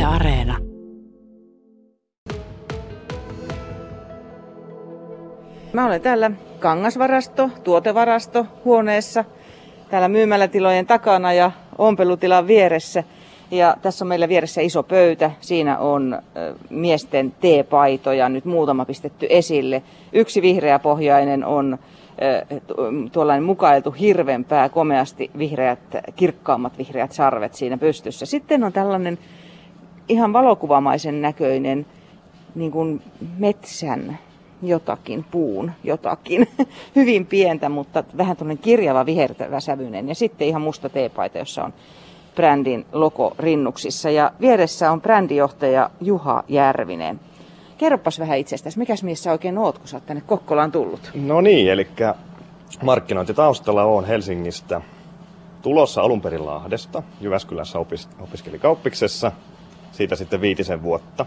Areena. Mä olen täällä kangasvarasto, tuotevarasto huoneessa, täällä myymälätilojen takana ja ompelutilan vieressä. Ja tässä on meillä vieressä iso pöytä. Siinä on miesten teepaitoja, nyt muutama pistetty esille. Yksi vihreäpohjainen on tuollainen mukailtu hirvenpää, komeasti vihreät, kirkkaammat vihreät sarvet siinä pystyssä. Sitten on tällainen ihan valokuvamaisen näköinen niin kuin metsän jotakin, puun jotakin. Hyvin pientä, mutta vähän tuollainen kirjava vihertävä sävyinen. Ja sitten ihan musta teepaita, jossa on brändin logo rinnuksissa. Ja vieressä on brändijohtaja Juha Järvinen. Kerropas vähän itsestäsi, mikäs mies sä oikein oot, kun sä oot tänne Kokkolaan tullut? No niin, eli markkinointitaustalla on Helsingistä. Tulossa alun perin Lahdesta. Jyväskylässä opiskeli kauppiksessa. Siitä sitten 5 vuotta.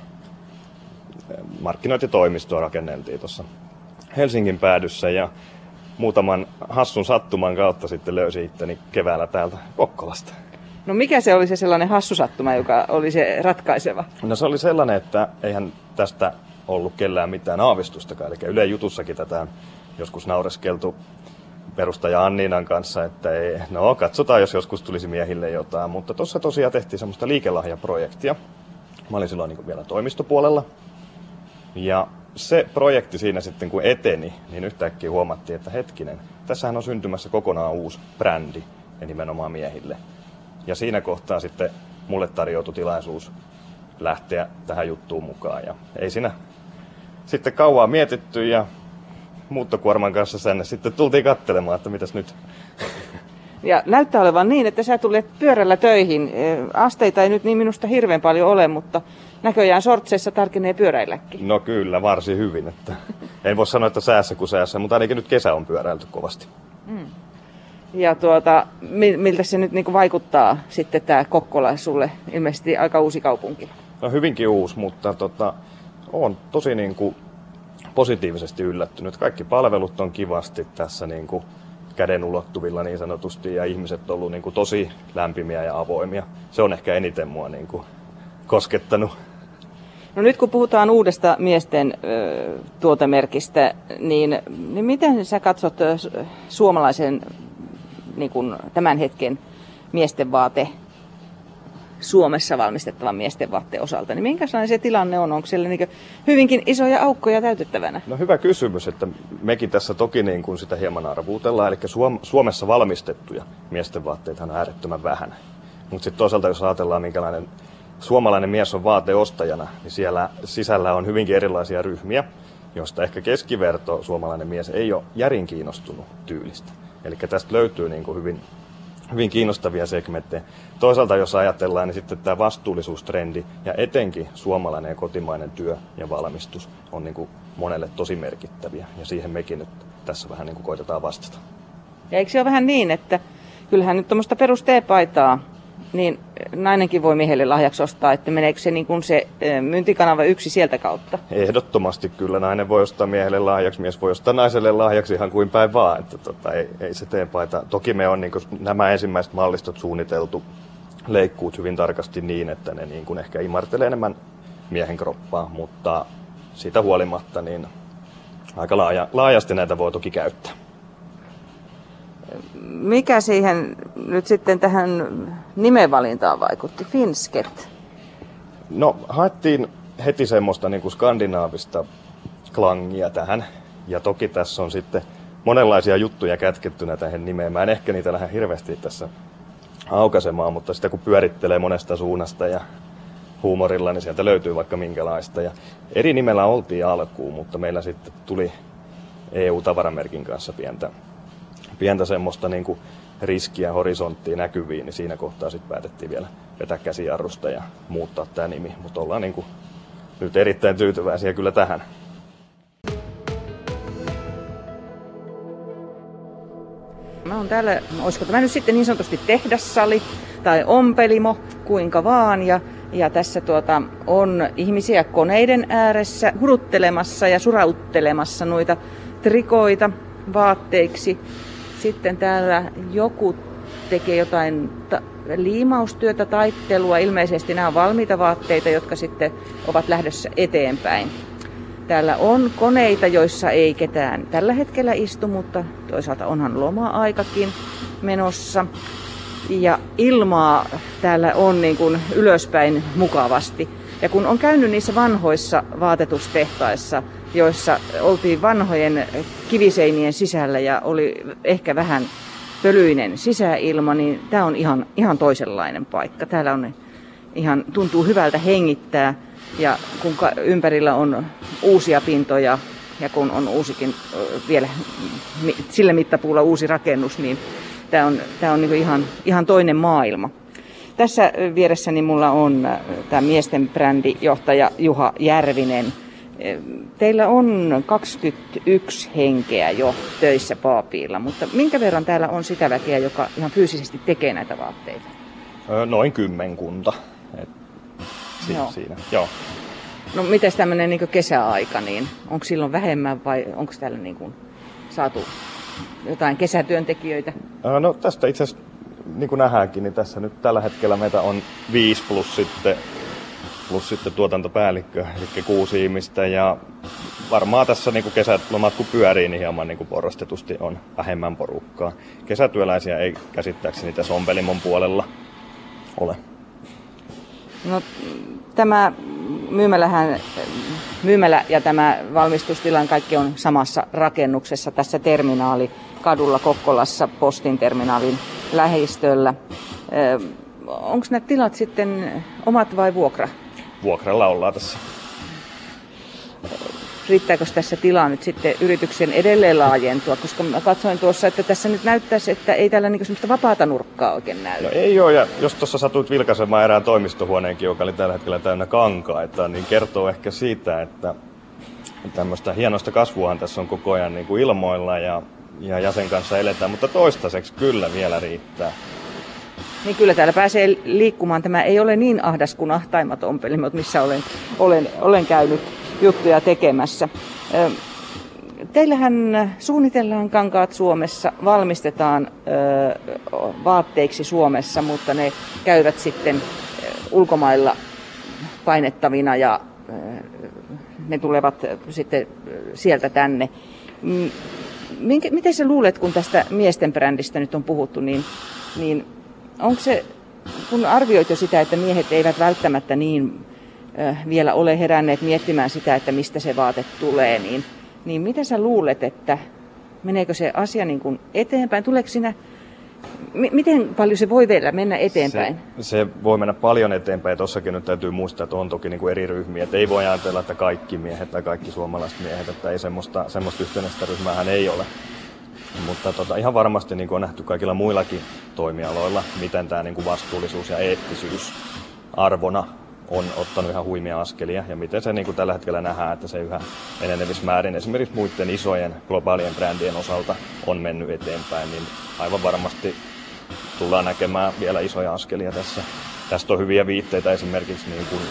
Markkinointitoimistoa rakenneltiin tuossa Helsingin päädyssä ja muutaman hassun sattuman kautta sitten löysin itteni keväällä täältä Kokkolasta. No mikä se oli se sellainen hassu sattuma, joka oli se ratkaiseva? No se oli sellainen, että eihän tästä ollut kellään mitään aavistustakaan. Eli Ylen jutussakin tätä on joskus naureskeltu perustaja Anniinan kanssa, että katsotaan, jos joskus tulisi miehille jotain. Mutta tuossa tosiaan tehtiin semmoista liikelahjaprojektia. Mä olin silloin niin vielä toimistopuolella. Ja se projekti siinä sitten kun eteni, niin yhtäkkiä huomattiin, että hetkinen, tässähän on syntymässä kokonaan uusi brändi ja nimenomaan miehille. Ja siinä kohtaa sitten mulle tarjoutui tilaisuus lähteä tähän juttuun mukaan. Ja ei siinä sitten kauan mietitty ja muuttokuorman kanssa tänne sitten tultiin katselemaan, että mitäs nyt. Ja näyttää olevan niin, että sä tulet pyörällä töihin. Asteita ei nyt niin minusta hirveän paljon ole, mutta näköjään sortseissa tarkenee pyöräilläkin. No kyllä, varsin hyvin. Että en voi sanoa, että säässä kuin säässä, mutta ainakin nyt kesä on pyöräilty kovasti. Ja miltä se nyt niinku vaikuttaa sitten tämä Kokkola sulle? Ilmeisesti aika uusi kaupunki. No hyvinkin uusi, mutta olen tosi niinku positiivisesti yllättynyt. Kaikki palvelut on kivasti tässä niinku käden ulottuvilla niin sanotusti ja ihmiset on ollut niinku tosi lämpimiä ja avoimia. Se on ehkä eniten mua niinku koskettanut. No nyt kun puhutaan uudesta miesten tuotemerkistä, niin miten sä katsot suomalaisen niin kuin tämän hetken miesten vaate, Suomessa valmistettavan miesten vaatteen osalta, niin minkälainen se tilanne on? Onko siellä niin hyvinkin isoja aukkoja täytettävänä? No hyvä kysymys, että mekin tässä toki niin kuin sitä hieman arvuutellaan, eli Suomessa valmistettuja miesten vaatteita on äärettömän vähän. Mutta sitten toisaalta jos ajatellaan minkälainen suomalainen mies on vaateostajana, niin siellä sisällä on hyvinkin erilaisia ryhmiä, joista ehkä keskiverto suomalainen mies ei ole järin kiinnostunut tyylistä. Eli tästä löytyy niin kuin hyvin kiinnostavia segmenttejä. Toisaalta jos ajatellaan, niin sitten tämä vastuullisuustrendi ja etenkin suomalainen ja kotimainen työ ja valmistus on niin kuin monelle tosi merkittäviä. Ja siihen mekin nyt tässä vähän niin kuin koitetaan vastata. Ja eikö se ole vähän niin, että kyllähän nyt tuommoista perusteepaitaa, niin nainenkin voi miehelle lahjaksi ostaa, että meneekö se, niin kuin se myyntikanava yksi sieltä kautta? Ehdottomasti kyllä. Nainen voi ostaa miehelle lahjaksi, mies voi ostaa naiselle lahjaksi ihan kuin päin vaan. Että ei se teepaita. Toki me on niin kuin nämä ensimmäiset mallistot suunniteltu leikkuut hyvin tarkasti niin, että ne niin kuin ehkä imartelee enemmän miehen kroppaa, mutta siitä huolimatta niin aika laajasti näitä voi toki käyttää. Mikä siihen nyt sitten tähän nimenvalintaan vaikutti? Finsket? No haettiin heti semmoista niin kuin skandinaavista klangia tähän. Ja toki tässä on sitten monenlaisia juttuja kätkettynä tähän nimeen. Mä en ehkä niitä lähde hirveästi tässä aukaisemaan, mutta sitä kun pyörittelee monesta suunnasta ja huumorilla, niin sieltä löytyy vaikka minkälaista. Ja eri nimellä oltiin alkuun, mutta meillä sitten tuli EU-tavaramerkin kanssa pientä semmoista niin kuin riskiä horisonttiin näkyviin, niin siinä kohtaa sitten päätettiin vielä vetää käsijarrusta ja muuttaa tämä nimi. Mutta ollaan niin kuin nyt erittäin tyytyväisiä kyllä tähän. Mä oon täällä, olisiko tämä nyt sitten niin sanotusti tehdassali tai ompelimo, kuinka vaan. Ja tässä on ihmisiä koneiden ääressä huruttelemassa ja surauttelemassa noita trikoita vaatteiksi. Sitten täällä joku tekee jotain liimaustyötä, taittelua. Ilmeisesti nämä on valmiita vaatteita, jotka sitten ovat lähdössä eteenpäin. Täällä on koneita, joissa ei ketään tällä hetkellä istu, mutta toisaalta onhan loma-aikakin menossa. Ja ilmaa täällä on niin kuin ylöspäin mukavasti. Ja kun on käynyt niissä vanhoissa vaatetustehtaissa, joissa oltiin vanhojen kiviseinien sisällä ja oli ehkä vähän pölyinen sisäilma, niin tämä on ihan toisenlainen paikka. Täällä on tuntuu hyvältä hengittää, ja kun ympärillä on uusia pintoja ja kun on uusikin vielä sillä mittapuulla uusi rakennus, niin tämä on niin ihan toinen maailma. Tässä vieressäni mulla on tämä miesten brändijohtaja Juha Järvinen. Teillä on 21 henkeä jo töissä Paapilla, mutta minkä verran täällä on sitä väkeä, joka ihan fyysisesti tekee näitä vaatteita? Noin 10. Siinä. Joo. No mites tämmöinen niin kesäaika, niin onko silloin vähemmän vai onko täällä niin kuin saatu jotain kesätyöntekijöitä? No tästä itse asiassa, niin kuin nähdäänkin, niin tässä nyt tällä hetkellä meitä on 5 plus sitten tuotantopäällikkö, eli 6 ihmistä. Ja varmaan tässä niin kuin kesälomat kun pyörii, niin hieman niin kuin porrastetusti on vähemmän porukkaa. Kesätyöläisiä ei käsittääkseni tässä ompelimon puolella ole. No, tämä myymälä ja tämä valmistustilan kaikki on samassa rakennuksessa tässä terminaalikadulla Kokkolassa postin terminaalin lähistöllä. Onko nämä tilat sitten omat vai vuokra? Vuokralla ollaan tässä. Riittääkö tässä tilaa nyt sitten yrityksen edelleen laajentua? Koska mä katsoin tuossa, että tässä nyt näyttäisi, että ei täällä niinku semmoista vapaata nurkkaa oikein näy. No ei ole, ja jos tuossa satuit vilkaisemaan erään toimistohuoneenkin, joka oli tällä hetkellä täynnä kankaita, niin kertoo ehkä siitä, että tämmöistä hienosta kasvuahan tässä on koko ajan niin kuin ilmoilla ja jäsen kanssa eletään, mutta toistaiseksi kyllä vielä riittää. Niin kyllä täällä pääsee liikkumaan. Tämä ei ole niin ahdas kuin ahtaimmat ompelimot, missä olen käynyt juttuja tekemässä. Teillähän suunnitellaan kankaat Suomessa, valmistetaan vaatteiksi Suomessa, mutta ne käyvät sitten ulkomailla painettavina ja ne tulevat sitten sieltä tänne. Miten sä luulet, kun tästä miesten brändistä nyt on puhuttu, niin onko se, kun arvioit jo sitä, että miehet eivät välttämättä niin vielä ole heränneet miettimään sitä, että mistä se vaate tulee, niin mitä sä luulet, että meneekö se asia niin kuin eteenpäin? Tuleeko siinä, miten paljon se voi vielä mennä eteenpäin? Se voi mennä paljon eteenpäin. Tossakin nyt täytyy muistaa, että on toki niin kuin eri ryhmiä. Että ei voi ajatella, että kaikki miehet tai kaikki suomalaiset miehet, että ei semmoista yhtenäistä ryhmäähän ei ole. Mutta ihan varmasti niin kuin on nähty kaikilla muillakin toimialoilla, miten tämä niin kuin vastuullisuus ja eettisyys arvona on ottanut ihan huimia askelia ja miten se niin kuin tällä hetkellä nähdään, että se yhä enenevissä määrin esimerkiksi muiden isojen globaalien brändien osalta on mennyt eteenpäin, niin aivan varmasti tullaan näkemään vielä isoja askelia tässä. Tästä on hyviä viitteitä esimerkiksi niin kuin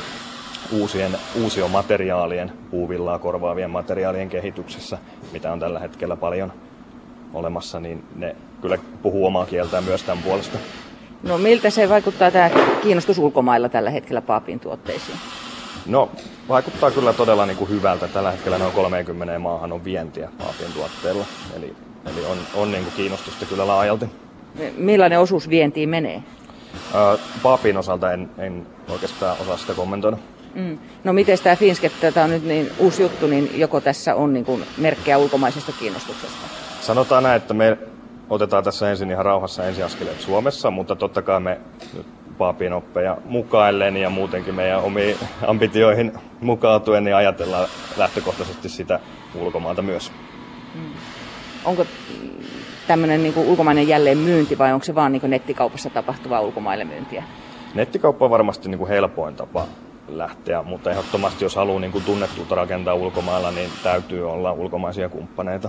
uusiomateriaalien, puuvillaa korvaavien materiaalien kehityksessä, mitä on tällä hetkellä paljon olemassa, niin ne kyllä puhuu omaa kieltään myös tämän puolesta. No miltä se vaikuttaa tämä kiinnostus ulkomailla tällä hetkellä Paapin tuotteisiin? No vaikuttaa kyllä todella niin kuin hyvältä. Tällä hetkellä noin 30 maahan on vientiä Paapin tuotteilla. Eli on niin kuin kiinnostusta kyllä laajalti. Millainen osuus vientiin menee? Paapin osalta en oikeastaan osaa sitä kommentoida. No miten tämä Finsket, tämä on nyt niin uusi juttu, niin joko tässä on niin kuin merkkejä ulkomaisesta kiinnostuksesta? Sanotaan näin, että me otetaan tässä ensin ihan rauhassa ensiaskeleet Suomessa, mutta totta kai me Paapin oppeja mukaillen ja muutenkin meidän omiin ambitioihin mukautuen, niin ajatellaan lähtökohtaisesti sitä ulkomailta myös. Onko tämmöinen niin kuin ulkomainen jälleen myynti vai onko se vaan niin kuin nettikaupassa tapahtuvaa ulkomaille myyntiä? Nettikauppa on varmasti niin kuin helpoin tapa lähteä, mutta ehdottomasti jos haluaa niin kuin tunnettuutta rakentaa ulkomailla, niin täytyy olla ulkomaisia kumppaneita.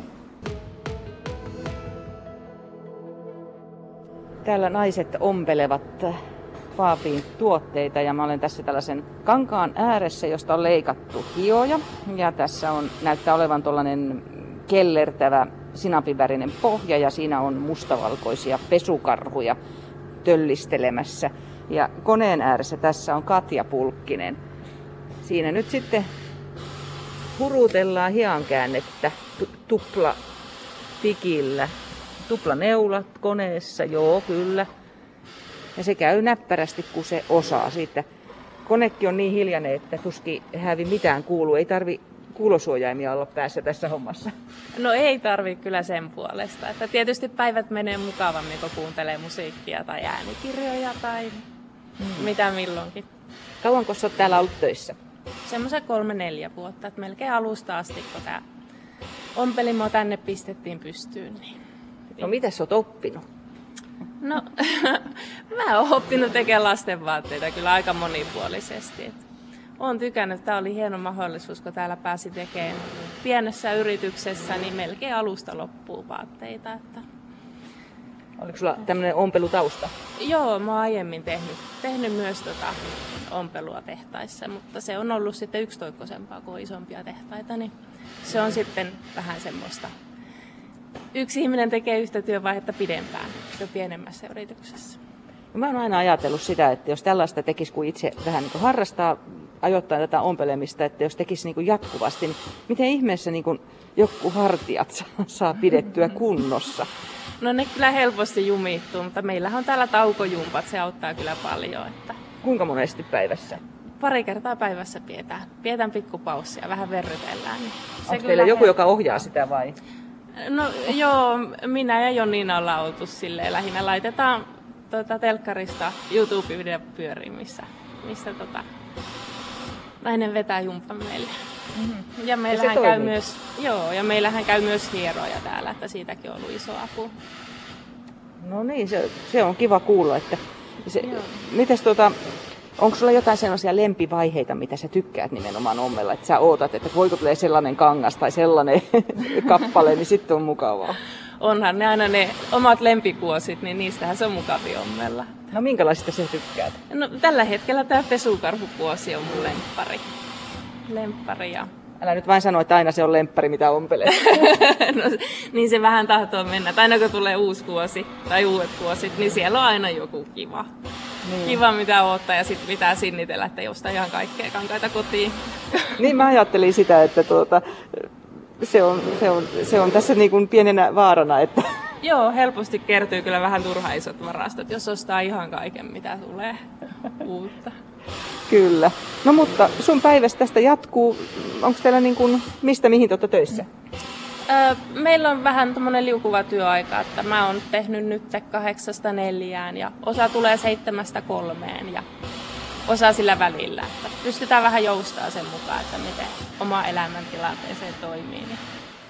Täällä naiset ompelevat Paapin tuotteita ja mä olen tässä tällaisen kankaan ääressä, josta on leikattu hioja. Ja tässä näyttää olevan tuollainen kellertävä sinapivärinen pohja ja siinä on mustavalkoisia pesukarhuja töllistelemässä. Ja koneen ääressä tässä on Katja Pulkkinen. Siinä nyt sitten hurutellaan hiankäännettä tuplatikillä. Tuplaneulat koneessa, joo kyllä. Ja se käy näppärästi, kun se osaa siitä. Konekin on niin hiljainen, että tuskin hävi mitään kuuluu. Ei tarvi kuulosuojaimia olla päässä tässä hommassa. No ei tarvi kyllä sen puolesta. Että tietysti päivät menee mukavammin, kun kuuntelee musiikkia tai äänikirjoja tai mitä milloinkin. Kauanko sä oot täällä ollut töissä? Semmoisen 3-4 vuotta, että melkein alusta asti, kun tämä ompelimo tänne pistettiin pystyyn. Niin. No mitä sä oot oppinut? No, mä oon oppinut tekemään lastenvaatteita kyllä aika monipuolisesti. Olen tykännyt, että tämä oli hieno mahdollisuus, kun täällä pääsi tekemään pienessä yrityksessä niin melkein alusta loppuun vaatteita. Että... Oliko sulla tämmöinen ompelutausta? Joo, mä oon aiemmin tehnyt myös ompelua tehtaissa, mutta se on ollut sitten yksitoikkoisempaa kuin isompia tehtaita, niin se on sitten vähän semmoista. Yksi ihminen tekee yhtä työvaihetta pidempään kuin pienemmässä yrityksessä. Mä oon aina ajatellut sitä, että jos tällaista tekisi, kun itse vähän niin kuin harrastaa ajoittain tätä ompelemista, että jos tekisi niin kuin jatkuvasti, niin miten ihmeessä niin kuin joku hartiat saa pidettyä kunnossa? No ne kyllä helposti jumittuu, mutta meillähän on täällä taukojumpat, se auttaa kyllä paljon. Että... Kuinka monesti päivässä? 2 kertaa päivässä pidetään pikkupaussia, vähän verrytellään. Niin onko teillä joku, joka ohjaa sitä vai? No joo, minä ja Joniina ollaan oltu silleen. Lähinnä laitetaan telkkarista YouTube-video pyöriin, missä nainen vetää jumpan meille. Mm-hmm. Ja meillähän käy myös hieroja täällä, että siitäkin on ollut iso apu. No niin, se on kiva kuulla. Että mites onko sulla jotain sellaisia lempivaiheita, mitä sä tykkäät nimenomaan ommella? Että sä ootat, että voiko tulee sellainen kangas tai sellainen kappale, niin sitten on mukavaa. Onhan ne aina ne omat lempikuosit, niin niistähän se on mukavia ommella. No minkälaisista sä tykkäät? No tällä hetkellä tämä pesukarhukuosi on mun lemppari. Älä nyt vain sano, että aina se on lemppari, mitä ompelet. No, niin se vähän tahtoo mennä. Että aina kun tulee uusi kuosi tai uudet kuosit, niin siellä on aina joku kiva. Niin. Kiva mitä odottaa ja sitten pitää sinnitellä, että ei osta ihan kaikkea kankaita kotiin. Niin mä ajattelin sitä, että se on tässä niin kuin pienenä vaarana. Että... Joo, helposti kertyy kyllä vähän turha isot varastot, jos ostaa ihan kaiken mitä tulee uutta. Kyllä. No mutta sun päivästä tästä jatkuu. Onko teillä niin kuin, mistä mihin te olette töissä? Meillä on vähän tämmöinen liukuva työaika, että mä oon tehnyt nyt 8-4 ja osa tulee 7-3 ja osa sillä välillä. Että pystytään vähän joustaa sen mukaan, että miten oma elämäntilanteeseen toimii. Niin